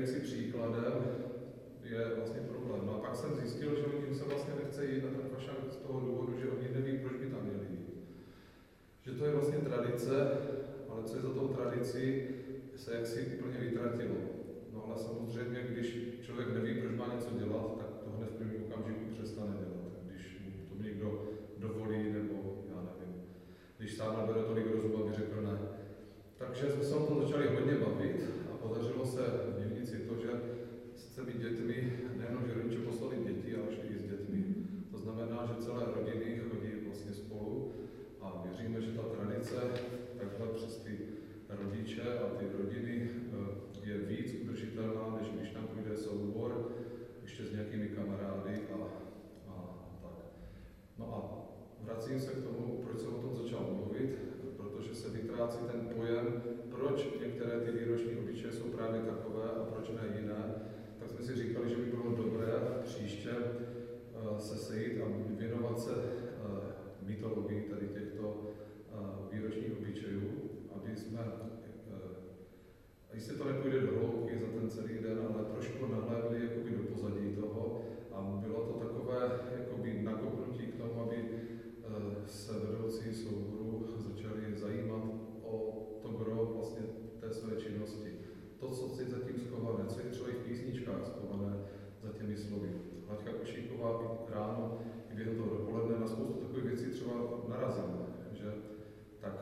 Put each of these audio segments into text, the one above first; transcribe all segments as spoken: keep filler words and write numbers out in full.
jaksi příkladem, je vlastně problém. No a pak jsem zjistil, že oni se vlastně nechce jít na ten fašák z toho důvodu, že oni neví, proč by tam měli jít. Že to je vlastně tradice, ale co je za tou tradicí, se jaksi úplně vytratilo. No ale samozřejmě, když člověk neví, proč má něco dělat, tak to hned v prvním okamžiku přestane dělat. Když mu to někdo dovolí, nebo já nevím, když sám nebere tolik rozumu, aby řekl ne. Takže jsme se o tom začali hodně bavit a podařilo se v Nivnici to, že s těmi dětmi, nejenom, že rodiče poslali děti, ale šli i s dětmi. To znamená, že celé rodiny chodí vlastně spolu a věříme, že ta tradice takhle přes ty rodiče a ty rodiny je víc udržitelná, než když tam půjde soubor, ještě s nějakými kamarády a, a tak. No a vracím se k tomu, proč jsem o tom začal mluvit, protože se vytrácí ten pojem, proč některé ty výroční obyčeje jsou právě takové a proč ne jiné. Tak jsme si říkali, že by bylo dobré příště uh, se sejít a věnovat se uh, mytologii tady těchto uh, výročních obyčejů, aby jsme, uh, jestli to nepůjde do hloubky za ten celý den, ale trošku nahlédli jakoby do pozadí toho a bylo to takové jakoby nakopnutí k tomu, aby uh, se vedoucí souboru začali zajímat o to gro vlastně té své činnosti. To, co je zatím schované, co je třeba i v písničkách schované za těmi slovy. Laďka Košíková ráno i během toho dopoledne na spoustu takových věcí třeba narazila, že tak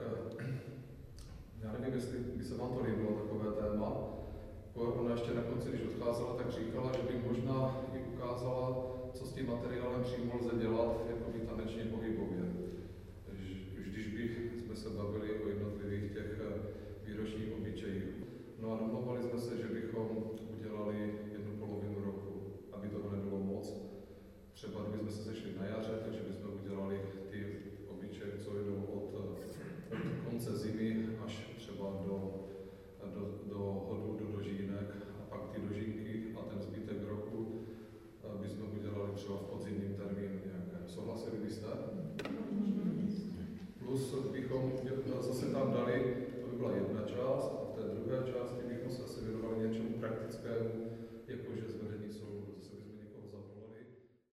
já nevím, jestli by se vám to líbilo, takové téma. Ona ještě na konci, když odcházela, tak říkala, že by možná i ukázala, co s tím materiálem přímo lze dělat, jako by tanečně pohybově. Když by jsme se bavili o jednotlivých těch výročních obyčejích. No a domluvali jsme se, že bychom udělali jednu polovinu roku, aby toho nebylo moc. Třeba kdybychom se sešli na jaře, takže bychom udělali ty obyčeje, co jdou od, od konce zimy až třeba do, do, do hodu, do dožínek a pak ty dožínky a ten zbytek roku bychom udělali třeba v podzimním termínu nějaké. Souhlasili byste? Plus bychom zase tam dali, to by byla jedna část, a v té druhé části bychom se asi věnovali něčemu praktickému,